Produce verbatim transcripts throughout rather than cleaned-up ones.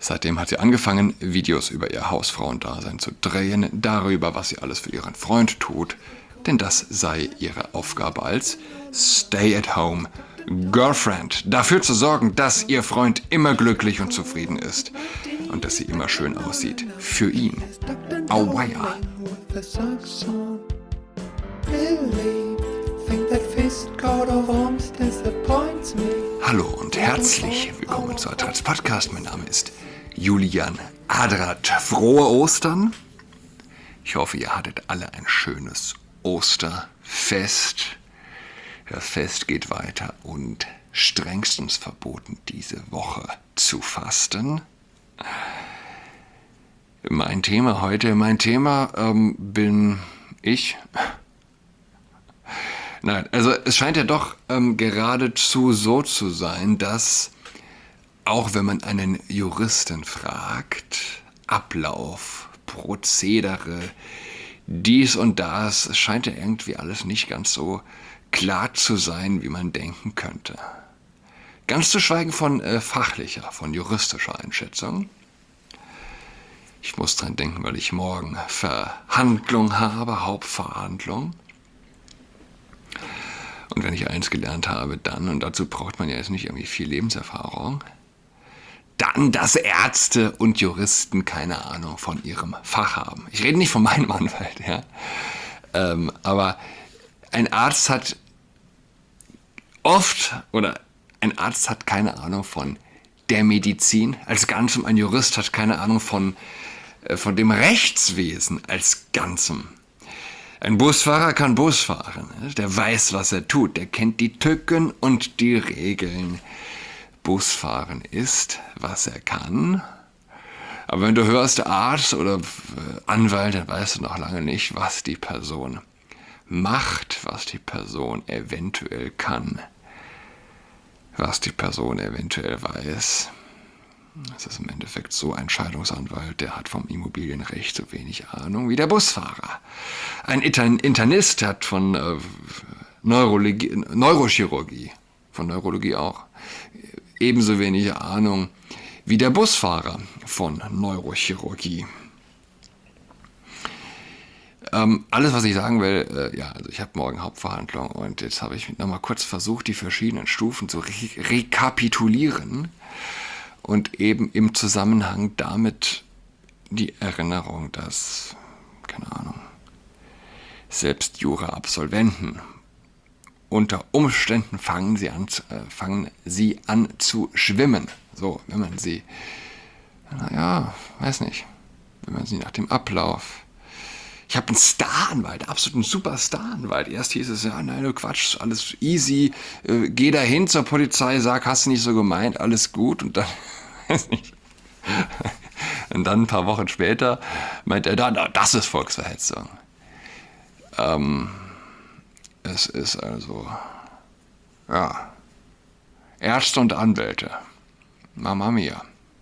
Seitdem hat sie angefangen, Videos über ihr Hausfrauendasein zu drehen, darüber, was sie alles für ihren Freund tut, denn das sei ihre Aufgabe als Stay-at-home Girlfriend. Dafür zu sorgen, dass ihr Freund immer glücklich und zufrieden ist und dass sie immer schön aussieht. Für ihn. Auweia. Hallo und herzlich willkommen zu Adrats Podcast. Mein Name ist Julian Adrat. Frohe Ostern. Ich hoffe, ihr hattet alle ein schönes Osterfest. Das Fest geht weiter und strengstens verboten, diese Woche zu fasten. Mein Thema heute, mein Thema ähm, bin ich. Nein, also es scheint ja doch ähm, geradezu so zu sein, dass auch wenn man einen Juristen fragt, Ablauf, Prozedere, dies und das, es scheint ja irgendwie alles nicht ganz so klar zu sein, wie man denken könnte. Ganz zu schweigen von äh, fachlicher, von juristischer Einschätzung. Ich muss dran denken, weil ich morgen Verhandlung habe, Hauptverhandlung. Und wenn ich eins gelernt habe, dann, und dazu braucht man ja jetzt nicht irgendwie viel Lebenserfahrung, dann, dass Ärzte und Juristen keine Ahnung von ihrem Fach haben. Ich rede nicht von meinem Anwalt, ja. Ähm, aber ein Arzt hat oft, oder ein Arzt hat keine Ahnung von der Medizin als Ganzem, ein Jurist hat keine Ahnung von, äh, von dem Rechtswesen als Ganzem. Ein Busfahrer kann Bus fahren, der weiß, was er tut, der kennt die Tücken und die Regeln. Busfahren ist, was er kann. Aber wenn du hörst Arzt oder Anwalt, dann weißt du noch lange nicht, was die Person macht, was die Person eventuell kann, was die Person eventuell weiß. Das ist im Endeffekt so ein Scheidungsanwalt, der hat vom Immobilienrecht so wenig Ahnung wie der Busfahrer. Ein Internist hat von äh, Neurologie, Neurochirurgie, von Neurologie auch, ebenso wenig Ahnung wie der Busfahrer von Neurochirurgie. Ähm, alles, was ich sagen will, äh, ja, also ich habe morgen Hauptverhandlung und jetzt habe ich nochmal kurz versucht, die verschiedenen Stufen zu re- rekapitulieren und eben im Zusammenhang damit die Erinnerung, dass, keine Ahnung, selbst Jura-Absolventen unter Umständen fangen sie an, äh, fangen sie an zu schwimmen. So, wenn man sie, naja, weiß nicht, wenn man sie nach dem Ablauf. Ich habe einen Staranwalt, absolut einen super Staranwalt. Erst hieß es, ja, nein, du Quatsch, alles easy, äh, geh da hin zur Polizei, sag, hast du nicht so gemeint, alles gut. Und dann, weiß nicht. Und dann ein paar Wochen später meint er, da, das ist Volksverhetzung. Ähm, es ist also, ja, Ärzte und Anwälte. Mamma mia.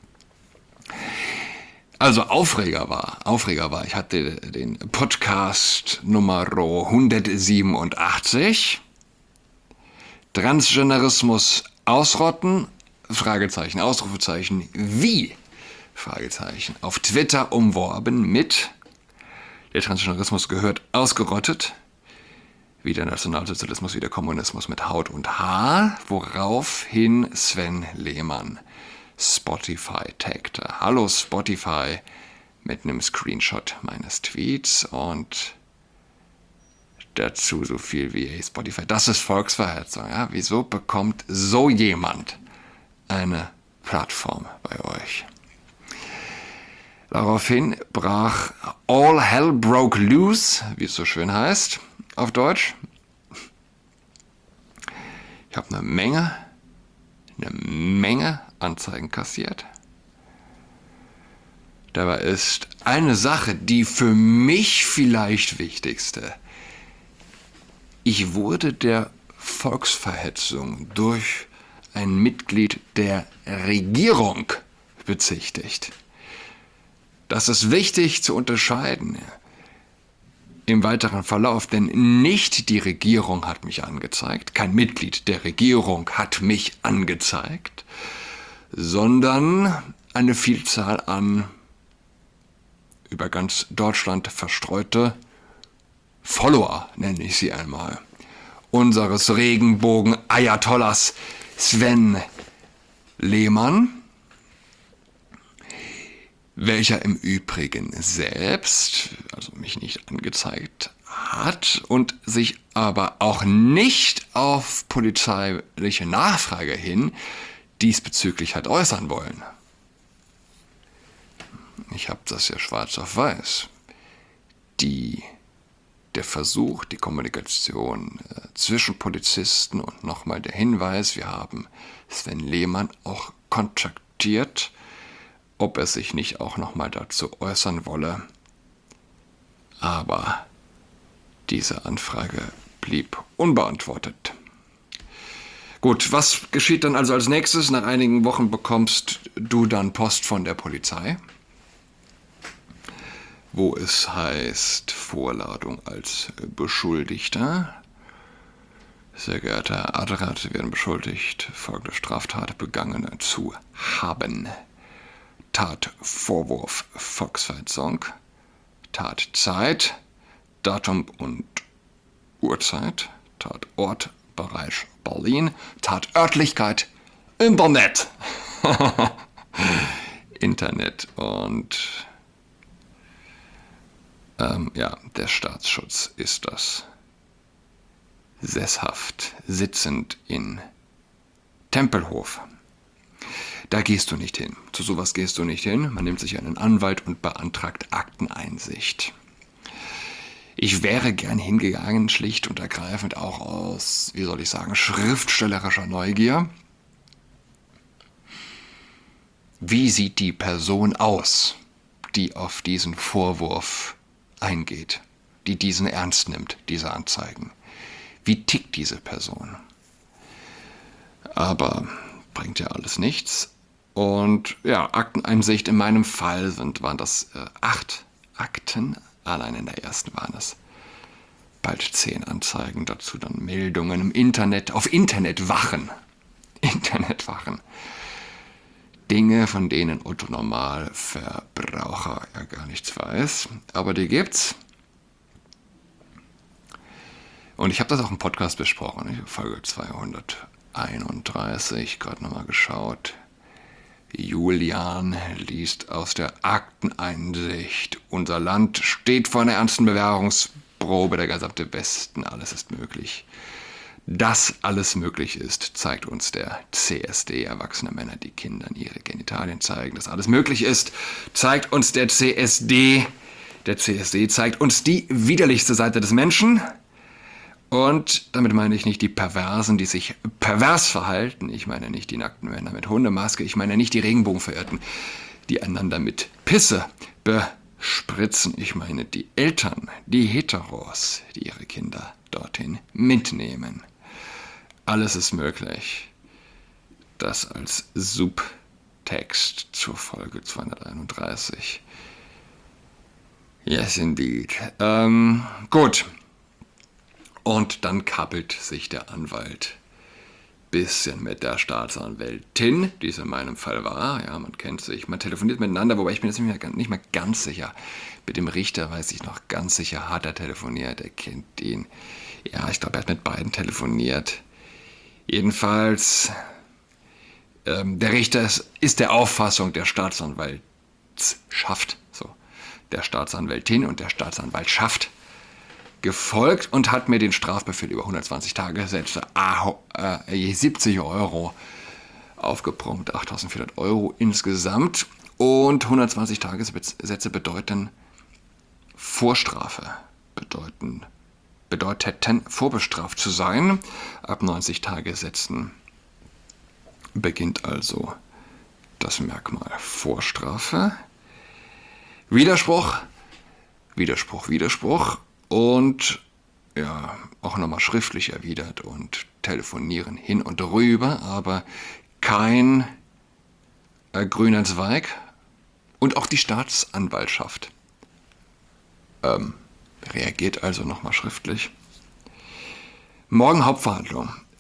Also Aufreger war, Aufreger war, ich hatte den Podcast Nummer hundertsiebenundachtzig, Transgenderismus ausrotten, Fragezeichen, Ausrufezeichen, wie, Fragezeichen, auf Twitter umworben mit, der Transgenderismus gehört ausgerottet, wie der Nationalsozialismus, wie der Kommunismus mit Haut und Haar, woraufhin Sven Lehmann Spotify taggte. Hallo Spotify mit einem Screenshot meines Tweets und dazu so viel wie, hey Spotify, das ist Volksverhetzung. Ja? Wieso bekommt so jemand eine Plattform bei euch? Daraufhin brach All Hell Broke Loose, wie es so schön heißt, auf Deutsch. Ich habe eine Menge, eine Menge Anzeigen kassiert. Dabei ist eine Sache, die für mich vielleicht wichtigste. Ich wurde der Volksverhetzung durch ein Mitglied der Regierung bezichtigt. Das ist wichtig zu unterscheiden im weiteren Verlauf, denn nicht die Regierung hat mich angezeigt, kein Mitglied der Regierung hat mich angezeigt, sondern eine Vielzahl an über ganz Deutschland verstreute Follower, nenne ich sie einmal, unseres Regenbogen-Ayatollahs Sven Lehmann, welcher im Übrigen selbst, also mich nicht angezeigt hat und sich aber auch nicht auf polizeiliche Nachfrage hin diesbezüglich hat äußern wollen. Ich habe das ja schwarz auf weiß. Die, der Versuch, die Kommunikation äh, zwischen Polizisten und nochmal der Hinweis, wir haben Sven Lehmann auch kontaktiert, ob er sich nicht auch nochmal dazu äußern wolle. Aber diese Anfrage blieb unbeantwortet. Gut, was geschieht dann also als nächstes? Nach einigen Wochen bekommst du dann Post von der Polizei, wo es heißt, Vorladung als Beschuldigter. Sehr geehrter Herr Adrat, Sie werden beschuldigt, folgende Straftat begangen zu haben. Tatvorwurf Volksverhetzung, Tatzeit, Datum und Uhrzeit, Tatort Bereich Berlin, Tatörtlichkeit Internet. Internet und ähm, ja, der Staatsschutz ist das. Sesshaft, sitzend in Tempelhof. Da gehst du nicht hin. Zu sowas gehst du nicht hin. Man nimmt sich einen Anwalt und beantragt Akteneinsicht. Ich wäre gern hingegangen, schlicht und ergreifend auch aus, wie soll ich sagen, schriftstellerischer Neugier. Wie sieht die Person aus, die auf diesen Vorwurf eingeht, die diesen ernst nimmt, diese Anzeigen? Wie tickt diese Person? Aber bringt ja alles nichts. Und ja, Akteneinsicht in meinem Fall sind, waren das äh, acht Akten. Allein in der ersten waren es bald zehn Anzeigen. Dazu dann Meldungen im Internet, auf Internetwachen. Internetwachen. Dinge, von denen Otto Normalverbraucher ja gar nichts weiß. Aber die gibt's. Und ich habe das auch im Podcast besprochen. Ich habe Folge zweihunderteinunddreißig gerade nochmal geschaut. Julian liest aus der Akteneinsicht. Unser Land steht vor einer ernsten Bewährungsprobe. Der gesamte Westen, alles ist möglich. Dass alles möglich ist, zeigt uns der C S D. Erwachsene Männer, die Kindern ihre Genitalien zeigen. Dass alles möglich ist, zeigt uns der C S D. Der C S D zeigt uns die widerlichste Seite des Menschen. Und damit meine ich nicht die Perversen, die sich pervers verhalten. Ich meine nicht die nackten Männer mit Hundemaske. Ich meine nicht die Regenbogenverirrten, die einander mit Pisse bespritzen. Ich meine die Eltern, die Heteros, die ihre Kinder dorthin mitnehmen. Alles ist möglich. Das als Subtext zur Folge zweihunderteinunddreißig. Yes, indeed. Ähm, gut. Und dann kappelt sich der Anwalt bisschen mit der Staatsanwältin, die es in meinem Fall war. Ja, man kennt sich, man telefoniert miteinander, wobei ich bin jetzt nicht mehr, nicht mehr ganz sicher. Mit dem Richter weiß ich noch ganz sicher, hat er telefoniert, er kennt ihn. Ja, ich glaube, er hat mit beiden telefoniert. Jedenfalls, ähm, der Richter ist, ist der Auffassung der Staatsanwaltschaft, so, der Staatsanwältin und der Staatsanwaltschaft gefolgt und hat mir den Strafbefehl über hundertzwanzig Tage Sätze, äh, je siebzig Euro aufgebrummt, achttausendvierhundert Euro insgesamt. Und hundertzwanzig Tagessätze bedeuten Vorstrafe, bedeuten, bedeuteten vorbestraft zu sein. Ab neunzig Tagessätzen beginnt also das Merkmal Vorstrafe. Widerspruch, Widerspruch, Widerspruch. Und ja, auch nochmal schriftlich erwidert und telefonieren hin und rüber, aber kein äh, grüner Zweig. Und auch die Staatsanwaltschaft ähm, reagiert also nochmal schriftlich. Morgen Hauptverhandlung.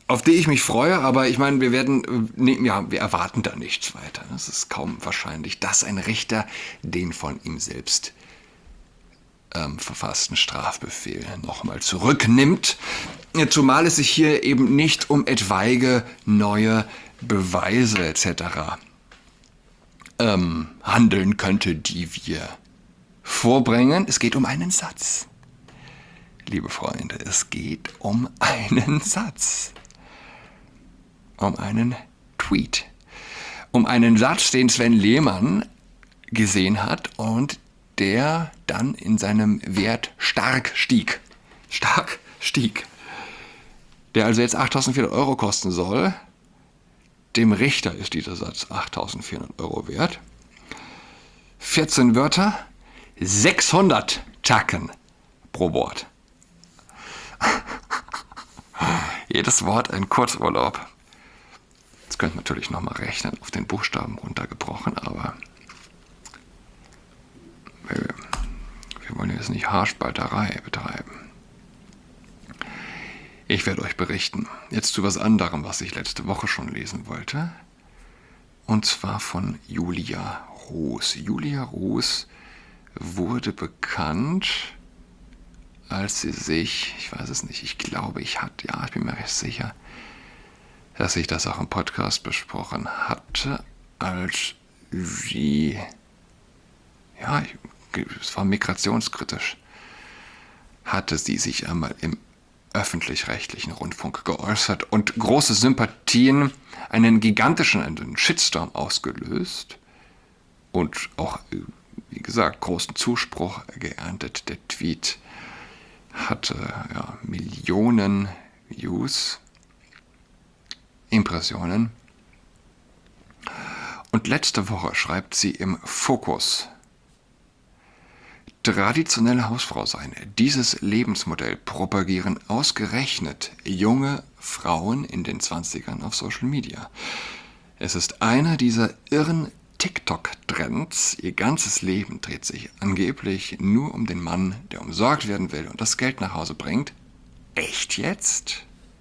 auf die ich mich freue, aber ich meine, wir werden, nee, ja, wir erwarten da nichts weiter. Es ist kaum wahrscheinlich, dass ein Richter den von ihm selbst ähm, verfassten Strafbefehl nochmal zurücknimmt. Zumal es sich hier eben nicht um etwaige neue Beweise et cetera ähm, handeln könnte, die wir vorbringen. Es geht um einen Satz. Liebe Freunde, es geht um einen Satz. Um einen Tweet. Um einen Satz, den Sven Lehmann gesehen hat und der dann in seinem Wert stark stieg. Stark stieg. Der also jetzt achttausendvierhundert Euro kosten soll. Dem Richter ist dieser Satz achttausendvierhundert Euro wert. vierzehn Wörter, sechshundert Tacken pro Wort. Jedes Wort ein Kurzurlaub. Jetzt könnt ihr natürlich nochmal rechnen, auf den Buchstaben runtergebrochen, aber wir, wir wollen jetzt nicht Haarspalterei betreiben. Ich werde euch berichten. Jetzt zu was anderem, was ich letzte Woche schon lesen wollte. Und zwar von Julia Roos. Julia Roos wurde bekannt, als sie sich, ich weiß es nicht, ich glaube, ich hatte, ja, ich bin mir recht sicher, dass ich das auch im Podcast besprochen hatte, als sie, ja, es war migrationskritisch, hatte sie sich einmal im öffentlich-rechtlichen Rundfunk geäußert und große Sympathien, einen gigantischen einen Shitstorm ausgelöst und auch, wie gesagt, großen Zuspruch geerntet. Der Tweet hatte ja, Millionen Views, Impressionen. Und letzte Woche schreibt sie im Fokus: Traditionelle Hausfrau sein. Dieses Lebensmodell propagieren ausgerechnet junge Frauen in den zwanzigern auf Social Media. Es ist einer dieser irren TikTok-Trends. Ihr ganzes Leben dreht sich angeblich nur um den Mann, der umsorgt werden will und das Geld nach Hause bringt. Echt jetzt?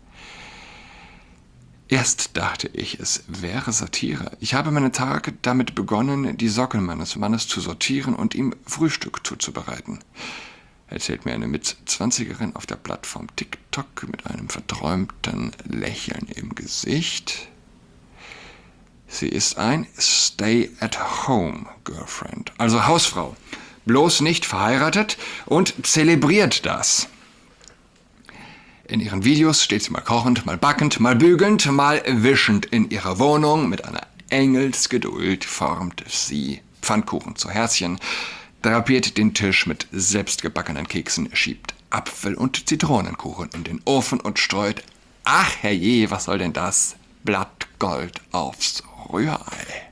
Erst dachte ich, es wäre Satire. Ich habe meine Tage damit begonnen, die Socken meines Mannes zu sortieren und ihm Frühstück zuzubereiten, erzählt mir eine Mitzwanzigerin auf der Plattform TikTok mit einem verträumten Lächeln im Gesicht. Sie ist ein Stay-at-home-Girlfriend, also Hausfrau, bloß nicht verheiratet und zelebriert das. In ihren Videos steht sie mal kochend, mal backend, mal bügelnd, mal wischend in ihrer Wohnung. Mit einer Engelsgeduld formt sie Pfannkuchen zu Herzchen, drapiert den Tisch mit selbstgebackenen Keksen, schiebt Apfel- und Zitronenkuchen in den Ofen und streut, ach herrje, was soll denn das, Blattgold aufs Rührei.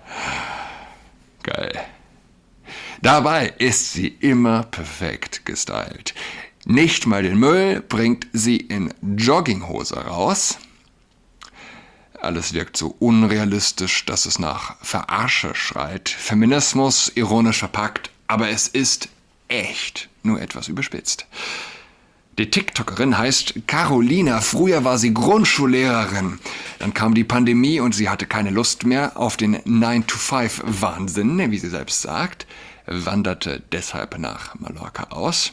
Geil. Dabei ist sie immer perfekt gestylt. Nicht mal den Müll bringt sie in Jogginghose raus. Alles wirkt so unrealistisch, dass es nach Verarsche schreit. Feminismus, ironisch verpackt, aber es ist echt, nur etwas überspitzt. Die TikTokerin heißt Carolina. Früher war sie Grundschullehrerin. Dann kam die Pandemie und sie hatte keine Lust mehr auf den nine to five Wahnsinn, wie sie selbst sagt, wanderte deshalb nach Mallorca aus.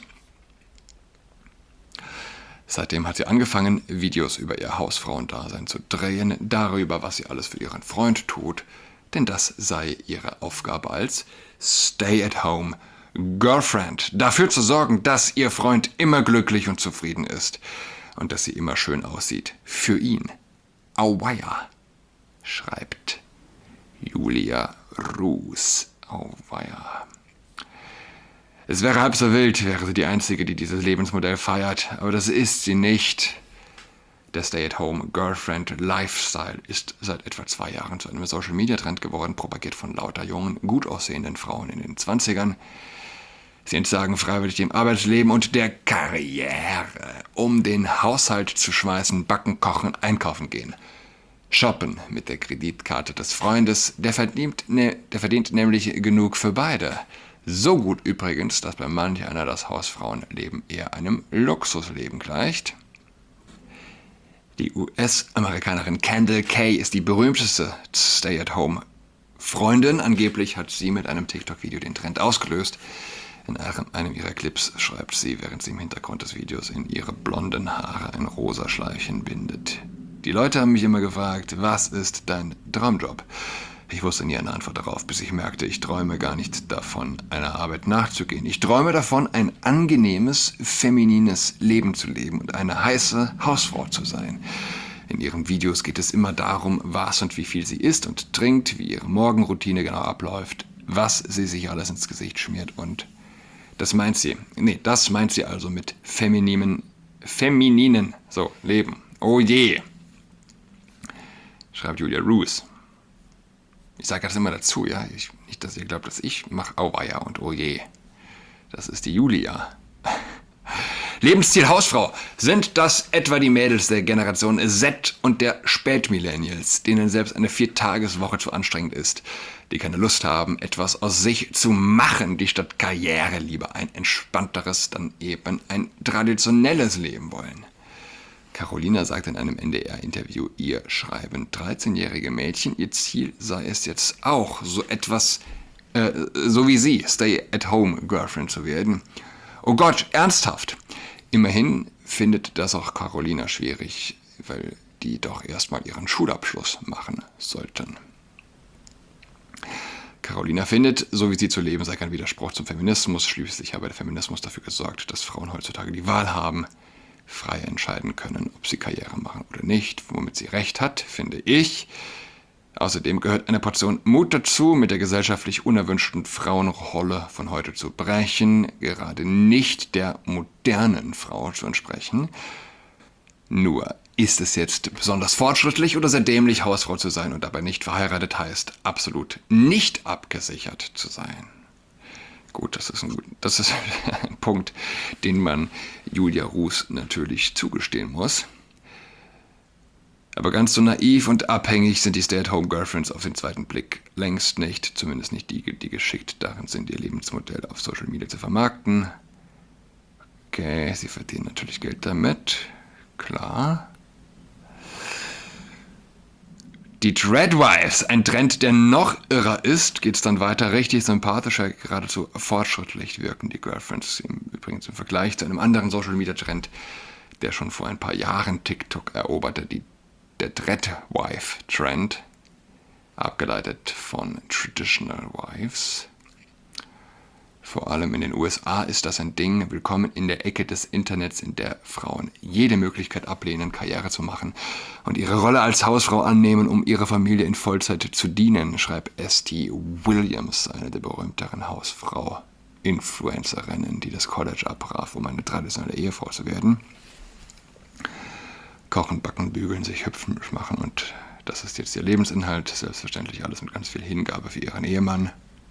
Seitdem hat sie angefangen, Videos über ihr Hausfrauendasein zu drehen, darüber, was sie alles für ihren Freund tut, denn das sei ihre Aufgabe als Stay-at-home-Girlfriend. Dafür zu sorgen, dass ihr Freund immer glücklich und zufrieden ist und dass sie immer schön aussieht. Für ihn. Auweia, schreibt Julia Roos. Auweia. Es wäre halb so wild, wäre sie die Einzige, die dieses Lebensmodell feiert, aber das ist sie nicht. Der Stay-at-home-Girlfriend-Lifestyle ist seit etwa zwei Jahren zu einem Social-Media-Trend geworden, propagiert von lauter jungen, gut aussehenden Frauen in den zwanzigern. Sie entsagen freiwillig dem Arbeitsleben und der Karriere, um den Haushalt zu schmeißen, backen, kochen, einkaufen gehen. Shoppen mit der Kreditkarte des Freundes, der verdient, ne, der verdient nämlich genug für beide. So gut übrigens, dass bei manch einer das Hausfrauenleben eher einem Luxusleben gleicht. Die U S-Amerikanerin Kendall Kay ist die berühmteste Stay-at-Home-Freundin. Angeblich hat sie mit einem TikTok-Video den Trend ausgelöst. In einem ihrer Clips schreibt sie, während sie im Hintergrund des Videos in ihre blonden Haare ein rosa Schleifchen bindet. Die Leute haben mich immer gefragt, was ist dein Traumjob? Ich wusste nie eine Antwort darauf, bis ich merkte, ich träume gar nicht davon, einer Arbeit nachzugehen. Ich träume davon, ein angenehmes, feminines Leben zu leben und eine heiße Hausfrau zu sein. In ihren Videos geht es immer darum, was und wie viel sie isst und trinkt, wie ihre Morgenroutine genau abläuft, was sie sich alles ins Gesicht schmiert und das meint sie. Nee, das meint sie also mit femininen, femininen, so, Leben. Oh je, schreibt Julia Roos. Ich sage das immer dazu, ja. Ich, nicht, dass ihr glaubt, dass ich mache Auweia und oh je. Das ist die Julia. Lebensstil Hausfrau. Sind das etwa die Mädels der Generation Z und der Spätmillennials, denen selbst eine Viertageswoche zu anstrengend ist, die keine Lust haben, etwas aus sich zu machen, die statt Karriere lieber ein entspannteres, dann eben ein traditionelles Leben wollen? Carolina sagt in einem N D R-Interview, ihr schreiben dreizehnjährige Mädchen, ihr Ziel sei es jetzt auch, so etwas, äh, so wie sie, Stay-at-Home-Girlfriend zu werden. Oh Gott, ernsthaft! Immerhin findet das auch Carolina schwierig, weil die doch erstmal ihren Schulabschluss machen sollten. Carolina findet, so wie sie zu leben, sei kein Widerspruch zum Feminismus. Schließlich habe der Feminismus dafür gesorgt, dass Frauen heutzutage die Wahl haben, frei entscheiden können, ob sie Karriere machen oder nicht, womit sie recht hat, finde ich. Außerdem gehört eine Portion Mut dazu, mit der gesellschaftlich unerwünschten Frauenrolle von heute zu brechen, gerade nicht der modernen Frau zu entsprechen. Nur ist es jetzt besonders fortschrittlich oder sehr dämlich, Hausfrau zu sein und dabei nicht verheiratet heißt, absolut nicht abgesichert zu sein. Gut, das ist ein, das ist ein Punkt, den man Julia Roos natürlich zugestehen muss. Aber ganz so naiv und abhängig sind die Stay-at-Home-Girlfriends auf den zweiten Blick längst nicht, zumindest nicht die, die geschickt darin sind, ihr Lebensmodell auf Social Media zu vermarkten. Okay, sie verdienen natürlich Geld damit, klar. Die Dreadwives, ein Trend, der noch irrer ist, geht es dann weiter. Richtig sympathischer, geradezu fortschrittlich wirken die Girlfriends. Im, übrigens im Vergleich zu einem anderen Social-Media-Trend, der schon vor ein paar Jahren TikTok eroberte, die, der Dreadwife-Trend, abgeleitet von Traditional Wives. Vor allem in den U S A ist das ein Ding. Willkommen in der Ecke des Internets, in der Frauen jede Möglichkeit ablehnen, Karriere zu machen und ihre Rolle als Hausfrau annehmen, um ihrer Familie in Vollzeit zu dienen, schreibt S T Williams, eine der berühmteren Hausfrau-Influencerinnen, die das College abbrach, um eine traditionelle Ehefrau zu werden. Kochen, backen, bügeln, sich hübsch machen und das ist jetzt ihr Lebensinhalt. Selbstverständlich alles mit ganz viel Hingabe für ihren Ehemann.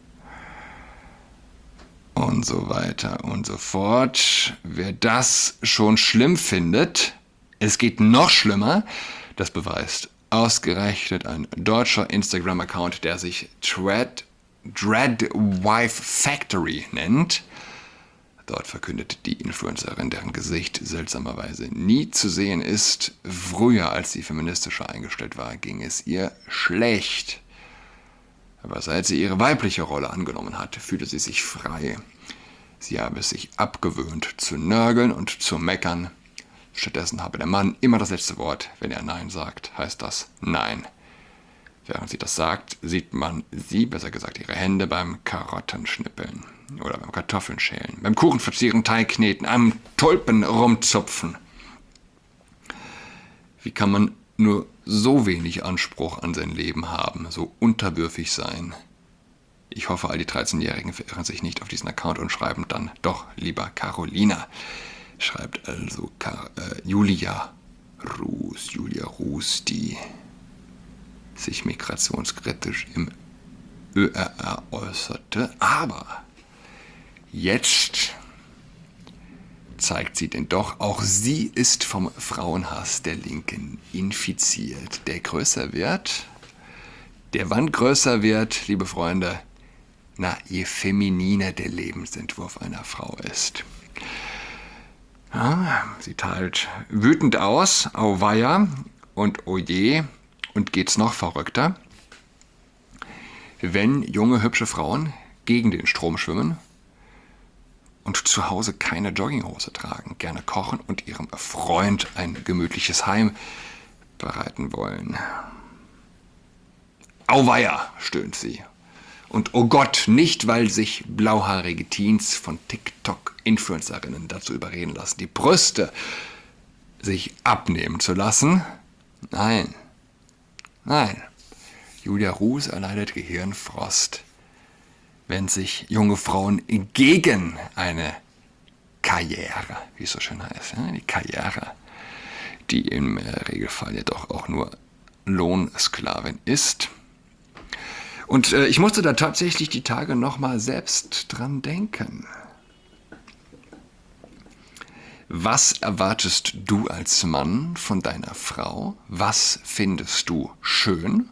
Und so weiter und so fort. Wer das schon schlimm findet, es geht noch schlimmer, das beweist ausgerechnet ein deutscher Instagram-Account, der sich Dread, Dreadwife Factory nennt. Dort verkündet die Influencerin, deren Gesicht seltsamerweise nie zu sehen ist, früher als sie feministischer eingestellt war, ging es ihr schlecht. Aber seit sie ihre weibliche Rolle angenommen hat, fühlte sie sich frei. Sie habe es sich abgewöhnt, zu nörgeln und zu meckern. Stattdessen habe der Mann immer das letzte Wort. Wenn er Nein sagt, heißt das Nein. Während sie das sagt, sieht man sie, besser gesagt ihre Hände, beim Karottenschnippeln oder beim Kartoffeln schälen, beim Kuchen verzieren, Teig kneten, am Tulpen rumzupfen. Wie kann man nur so wenig Anspruch an sein Leben haben, so unterwürfig sein? Ich hoffe, all die dreizehnjährigen verirren sich nicht auf diesen Account und schreiben dann doch lieber Carolina. Schreibt also Car- äh, Julia Roos, Julia Roos, die sich migrationskritisch im Ö R R äußerte. Aber jetzt zeigt sie denn doch, auch sie ist vom Frauenhass der Linken infiziert, der größer wird, der wann größer wird, liebe Freunde, na, je femininer der Lebensentwurf einer Frau ist. Ja, sie teilt wütend aus, auweia und oje, und geht's noch verrückter. Wenn junge, hübsche Frauen gegen den Strom schwimmen und zu Hause keine Jogginghose tragen, gerne kochen und ihrem Freund ein gemütliches Heim bereiten wollen. Auweia, stöhnt sie. Und oh Gott, nicht weil sich blauhaarige Teens von TikTok-Influencerinnen dazu überreden lassen, die Brüste sich abnehmen zu lassen. Nein, nein. Julia Ruß erleidet Gehirnfrost, wenn sich junge Frauen gegen eine Karriere, wie es so schön heißt, ja, die Karriere, die im Regelfall ja doch auch nur Lohnsklavin ist. Und äh, ich musste da tatsächlich die Tage nochmal selbst dran denken. Was erwartest du als Mann von deiner Frau? Was findest du schön?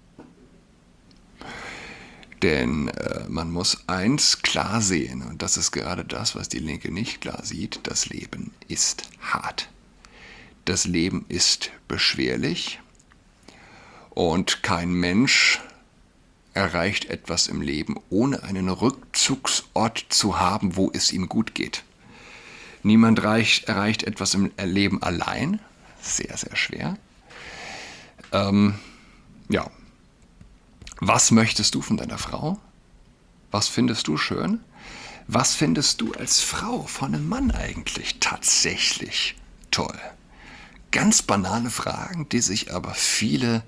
Denn äh, man muss eins klar sehen, und das ist gerade das, was die Linke nicht klar sieht: Das Leben ist hart. Das Leben ist beschwerlich und kein Mensch erreicht etwas im Leben, ohne einen Rückzugsort zu haben, wo es ihm gut geht. Niemand erreicht, erreicht etwas im Leben allein. Sehr, sehr schwer. Ähm, ja. Was möchtest du von deiner Frau? Was findest du schön? Was findest du als Frau von einem Mann eigentlich tatsächlich toll? Ganz banale Fragen, die sich aber viele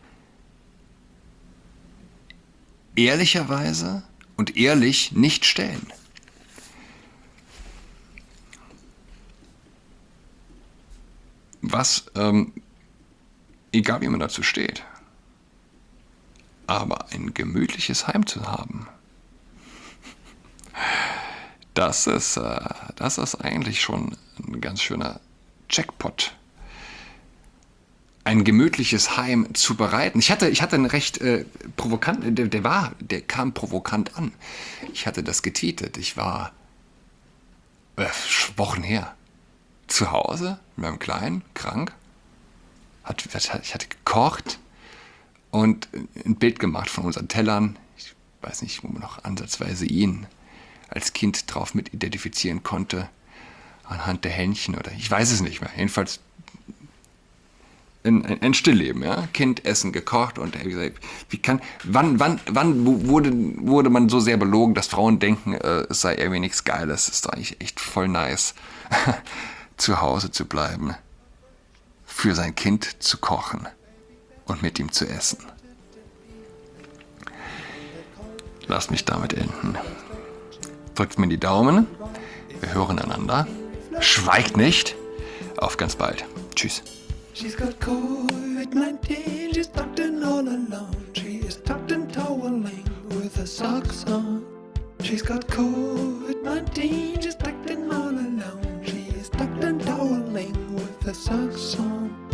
ehrlicherweise und ehrlich nicht stellen. Was, ähm, egal wie man dazu steht, aber ein gemütliches Heim zu haben, das ist, äh, das ist eigentlich schon ein ganz schöner Jackpot. Ein gemütliches Heim zu bereiten. Ich hatte, ich hatte einen recht äh, provokanten, der, der war, der kam provokant an. Ich hatte das getweetet. Ich war äh, Wochen her zu Hause mit meinem Kleinen, krank. Hat, ich hatte gekocht und ein Bild gemacht von unseren Tellern. Ich weiß nicht, wo man noch ansatzweise ihn als Kind drauf mit identifizieren konnte. Anhand der Händchen oder ich weiß es nicht mehr. Jedenfalls Ein, ein, ein Stillleben, ja. Kind, Essen, gekocht und wie gesagt, wie kann, wann, wann, wann wurde, wurde man so sehr belogen, dass Frauen denken, äh, es sei irgendwie nichts Geiles, es ist doch eigentlich echt voll nice, zu Hause zu bleiben, für sein Kind zu kochen und mit ihm zu essen. Lasst mich damit enden. Drückt mir die Daumen, wir hören einander, schweigt nicht, auf ganz bald. Tschüss. She's got COVID nineteen, she's tucked in all alone. She is tucked in toweling with her socks on. She's got COVID nineteen, she's tucked in all alone. She is tucked in toweling with her socks on.